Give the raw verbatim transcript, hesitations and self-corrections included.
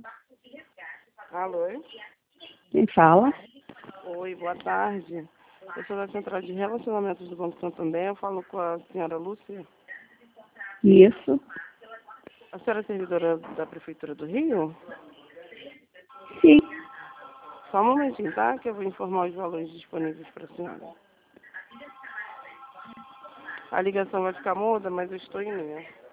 Alô? Quem fala? Oi, boa tarde. Eu sou da Central de Relacionamentos do Banco Santander. Eu falo com a senhora Lúcia. Isso. A senhora é servidora da Prefeitura do Rio? Sim. Só um momentinho, tá? Que eu vou informar os valores disponíveis para a senhora. A ligação vai ficar muda, mas eu estou em linha.